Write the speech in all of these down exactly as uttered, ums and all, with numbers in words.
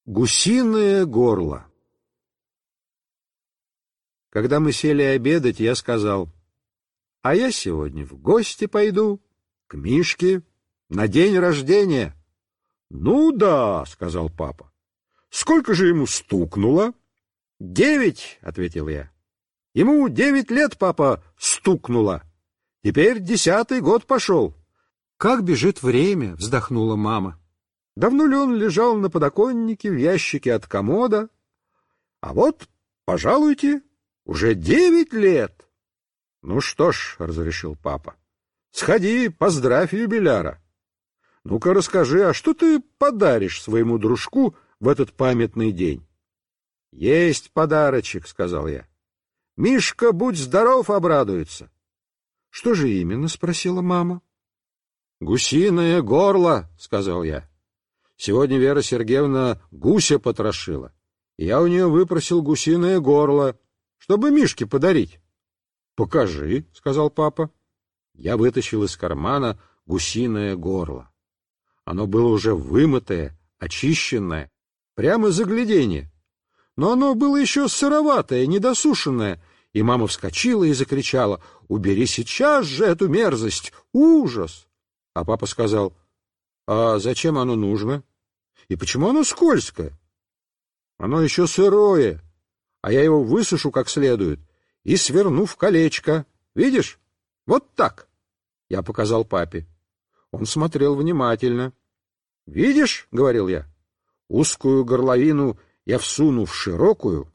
Гусиное горло. Когда мы сели обедать, я сказал: а я сегодня в гости пойду к Мишке на день рождения. Ну да, сказал папа. Сколько же ему стукнуло? Девять, ответил я. Ему девять лет, папа, стукнуло. Теперь десятый год пошел. Как бежит время, вздохнула мама. Давно ли он лежал на подоконнике в ящике от комода? А вот, пожалуйте, уже девять лет. Ну что ж, разрешил папа, сходи, поздравь юбиляра. Ну-ка расскажи, а что ты подаришь своему дружку в этот памятный день? Есть подарочек, сказал я. Мишка, будь здоров, обрадуется. Что же именно? Спросила мама. Гусиное горло, сказал я. Сегодня Вера Сергеевна гуся потрошила, и я у нее выпросил гусиное горло, чтобы Мишке подарить. — Покажи, — сказал папа. Я вытащил из кармана гусиное горло. Оно было уже вымытое, очищенное, прямо загляденье. Но оно было еще сыроватое, недосушенное, и мама вскочила и закричала: «Убери сейчас же эту мерзость! Ужас!» А папа сказал: «А зачем оно нужно? И почему оно скользкое? Оно еще сырое, а я его высушу как следует и сверну в колечко. Видишь? Вот так!» Я показал папе. Он смотрел внимательно. «Видишь, — говорил я, — узкую горловину я всуну в широкую,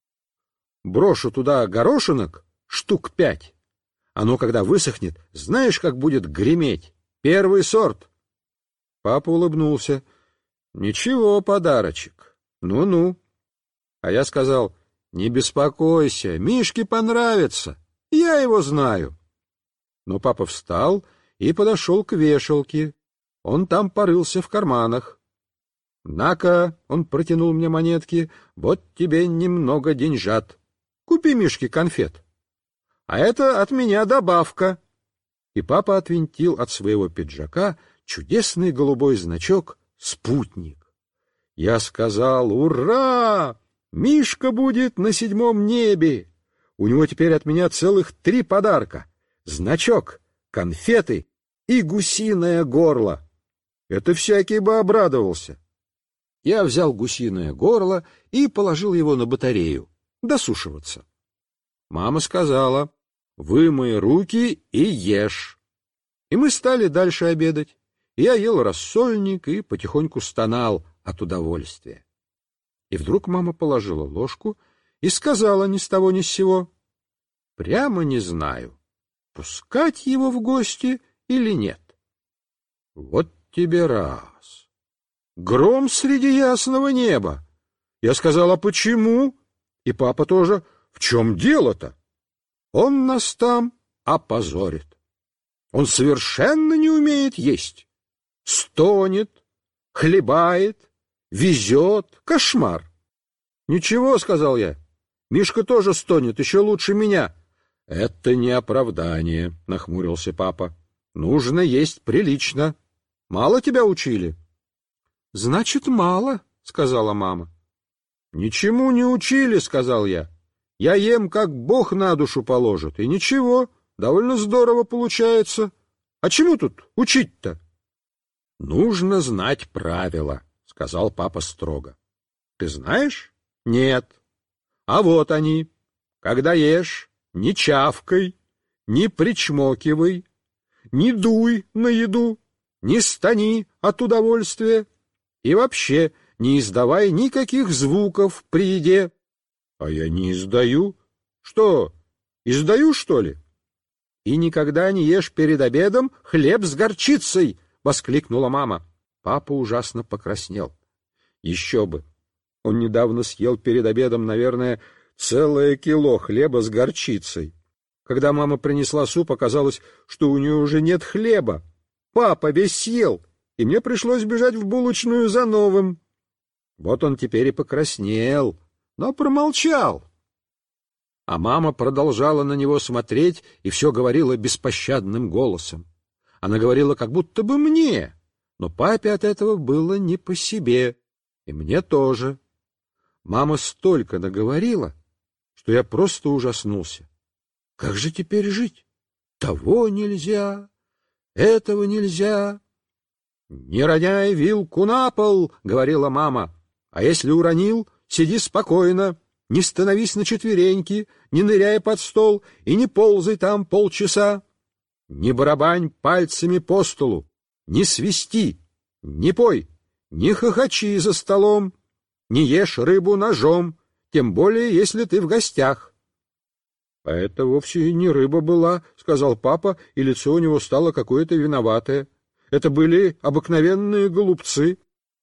брошу туда горошинок штук пять. Оно, когда высохнет, знаешь, как будет греметь? Первый сорт!» Папа улыбнулся. «Ничего, подарочек. Ну-ну». А я сказал: «Не беспокойся, Мишке понравится. Я его знаю». Но папа встал и подошел к вешалке. Он там порылся в карманах. «На-ка», — он протянул мне монетки, — «вот тебе немного деньжат. Купи Мишке конфет. А это от меня добавка». И папа отвинтил от своего пиджака чудесный голубой значок «Спутник». Я сказал: «Ура! Мишка будет на седьмом небе! У него теперь от меня целых три подарка: значок, конфеты и гусиное горло». Это всякий бы обрадовался. Я взял гусиное горло и положил его на батарею досушиваться. Мама сказала: «Вымой руки и ешь». И мы стали дальше обедать. Я ел рассольник и потихоньку стонал от удовольствия. И вдруг мама положила ложку и сказала ни с того ни с сего: «Прямо не знаю, пускать его в гости или нет». Вот тебе раз. Гром среди ясного неба. Я сказал: «А почему?» И папа тоже: «В чем дело-то? Он нас там опозорит. Он совершенно не умеет есть. Стонет, хлебает, везет. Кошмар». «Ничего, — сказал я, — Мишка тоже стонет, еще лучше меня». «Это не оправдание, — нахмурился папа. Нужно есть прилично. Мало тебя учили?» «Значит, мало, — сказала мама. «Ничему не учили, — сказал я. Я ем, как Бог на душу положит, и ничего, довольно здорово получается. А чему тут учить-то?» «Нужно знать правила, — сказал папа строго. Ты знаешь?» «Нет». «А вот они. Когда ешь, не чавкай, не причмокивай, не дуй на еду, не стони от удовольствия и вообще не издавай никаких звуков при еде». «А я не издаю. Что, издаю, что ли?» «И никогда не ешь перед обедом хлеб с горчицей!» — воскликнула мама. Папа ужасно покраснел. Еще бы! Он недавно съел перед обедом, наверное, целое кило хлеба с горчицей. Когда мама принесла суп, оказалось, что у нее уже нет хлеба. Папа весь съел, и мне пришлось бежать в булочную за новым. Вот он теперь и покраснел, но промолчал. А мама продолжала на него смотреть и все говорила беспощадным голосом. Она говорила как будто бы мне, но папе от этого было не по себе. И мне тоже. Мама столько наговорила, что я просто ужаснулся. Как же теперь жить? Того нельзя, этого нельзя. — Не роняй вилку на пол, — говорила мама, — а если уронил, сиди спокойно, не становись на четвереньки, не ныряй под стол и не ползай там полчаса. Не барабань пальцами по столу, не свисти, не пой, не хохочи за столом, не ешь рыбу ножом, тем более, если ты в гостях. — А это вовсе не рыба была, — сказал папа, и лицо у него стало какое-то виноватое. Это были обыкновенные голубцы.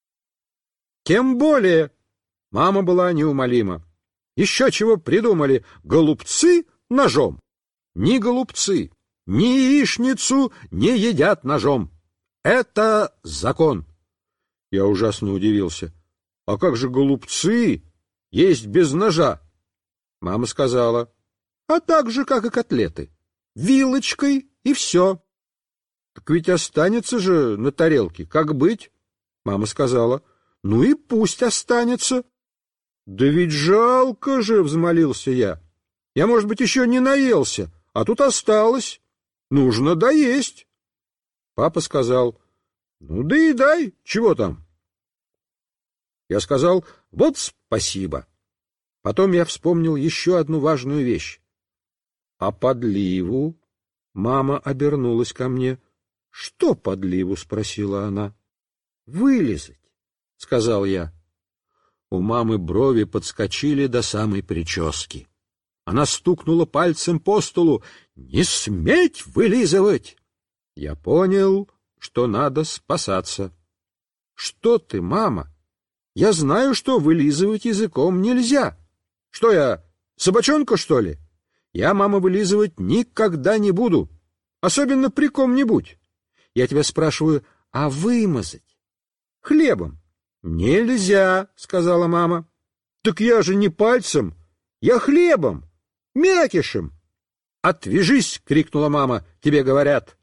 — Тем более! Мама была неумолима. Еще чего придумали? Голубцы ножом. Ни голубцы, ни яичницу не едят ножом. Это закон. Я ужасно удивился. А как же голубцы есть без ножа? Мама сказала, а так же, как и котлеты. Вилочкой и все. Так ведь останется же на тарелке. Как быть? Мама сказала, ну и пусть останется. Да ведь жалко же, взмолился я. Я, может быть, еще не наелся, а тут осталось. Нужно доесть. Папа сказал, ну доедай, чего там? Я сказал, вот спасибо. Потом я вспомнил еще одну важную вещь. А подливу? Мама обернулась ко мне. Что подливу? Спросила она. Вылизать, сказал я. У мамы брови подскочили до самой прически. Она стукнула пальцем по столу. «Не сметь вылизывать!» Я понял, что надо спасаться. «Что ты, мама? Я знаю, что вылизывать языком нельзя. Что я, собачонка, что ли? Я, мама, вылизывать никогда не буду, особенно при ком-нибудь. Я тебя спрашиваю, а вымазать? Хлебом?» «Нельзя», — сказала мама. «Так я же не пальцем, я хлебом, мякишем». «Отвяжись!» — крикнула мама. «Тебе говорят!»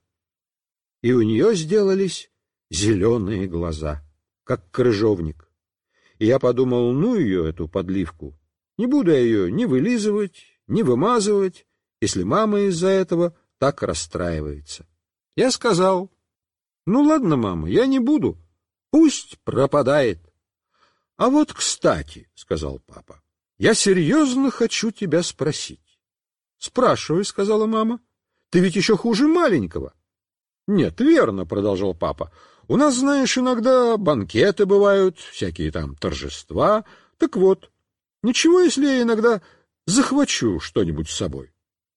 И у нее сделались зеленые глаза, как крыжовник. И я подумал, ну ее, эту подливку. Не буду я ее ни вылизывать, ни вымазывать, если мама из-за этого так расстраивается. Я сказал, ну ладно, мама, я не буду, пусть пропадает. — А вот, кстати, — сказал папа, — я серьезно хочу тебя спросить. — Спрашивай, — сказала мама. — Ты ведь еще хуже маленького. — Нет, верно, — продолжал папа. — У нас, знаешь, иногда банкеты бывают, всякие там торжества. Так вот, ничего, если я иногда захвачу что-нибудь с собой?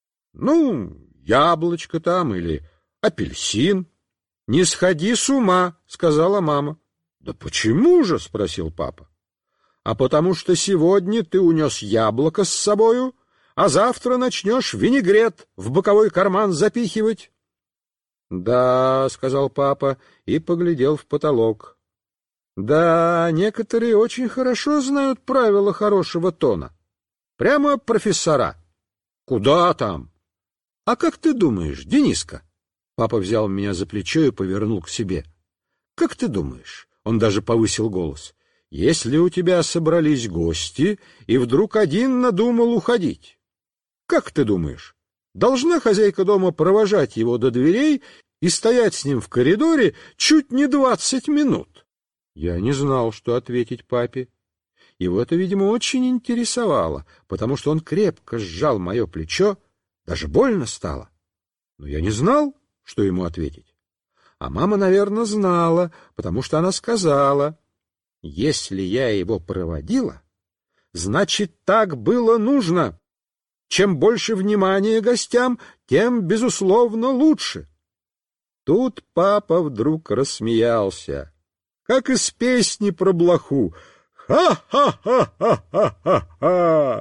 Ну, яблочко там или апельсин. — Не сходи с ума, — сказала мама. — Да почему же? — спросил папа. — А потому что сегодня ты унес яблоко с собою, а завтра начнешь винегрет в боковой карман запихивать. — Да, — сказал папа и поглядел в потолок. — Да, некоторые очень хорошо знают правила хорошего тона. Прямо профессора. — Куда там? — А как ты думаешь, Дениска? Папа взял меня за плечо и повернул к себе. — Как ты думаешь? Он даже повысил голос. — Если у тебя собрались гости, и вдруг один надумал уходить, как ты думаешь, должна хозяйка дома провожать его до дверей и стоять с ним в коридоре чуть не двадцать минут? Я не знал, что ответить папе. Его это, видимо, очень интересовало, потому что он крепко сжал мое плечо, даже больно стало. Но я не знал, что ему ответить. А мама, наверное, знала, потому что она сказала, если я его проводила, значит, так было нужно. Чем больше внимания гостям, тем, безусловно, лучше. Тут папа вдруг рассмеялся, как из песни про блоху. «Ха-ха-ха-ха-ха-ха!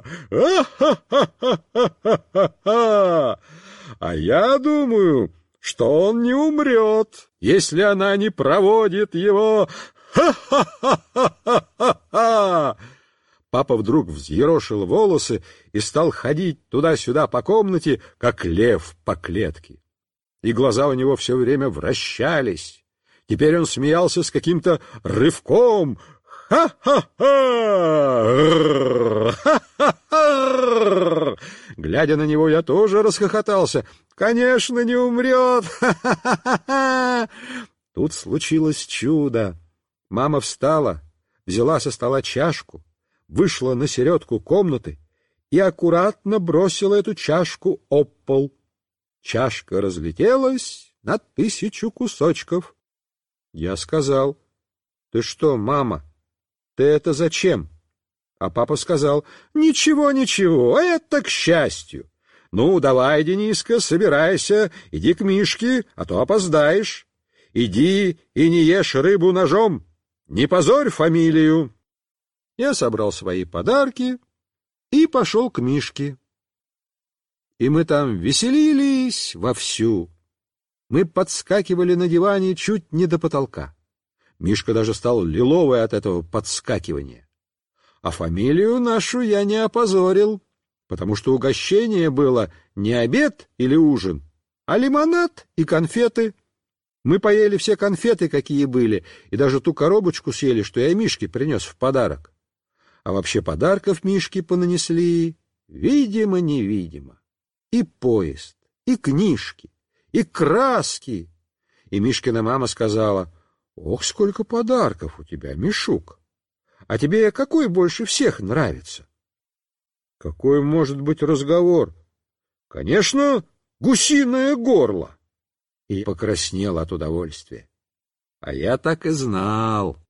Ха-ха-ха-ха-ха-ха! А я думаю, что он не умрет, если она не проводит его. Ха-ха-ха-ха-ха-ха!» Папа вдруг взъерошил волосы и стал ходить туда-сюда по комнате, как лев по клетке. И глаза у него все время вращались. Теперь он смеялся с каким-то рывком. Ха-ха-ха! Ха-ха-ха! Глядя на него, я тоже расхохотался. Конечно, не умрет! Ха-ха-ха! Тут случилось чудо. Мама встала, взяла со стола чашку, вышла на середку комнаты и аккуратно бросила эту чашку об пол. Чашка разлетелась на тысячу кусочков. Я сказал: «Ты что, мама, ты это зачем?» А папа сказал: «Ничего, ничего, это к счастью. Ну, давай, Дениска, собирайся, иди к Мишке, а то опоздаешь. Иди и не ешь рыбу ножом, не позорь фамилию». Я собрал свои подарки и пошел к Мишке. И мы там веселились вовсю. Мы подскакивали на диване чуть не до потолка. Мишка даже стал лиловый от этого подскакивания. А фамилию нашу я не опозорил, потому что угощение было не обед или ужин, а лимонад и конфеты. Мы поели все конфеты, какие были, и даже ту коробочку съели, что я Мишке принес в подарок. А вообще подарков Мишке понанесли видимо-невидимо. И поезд, и книжки, и краски. И Мишкина мама сказала: «Ох, сколько подарков у тебя, Мишук! А тебе какой больше всех нравится?» Какой может быть разговор? Конечно, гусиное горло. И покраснел от удовольствия. А я так и знал.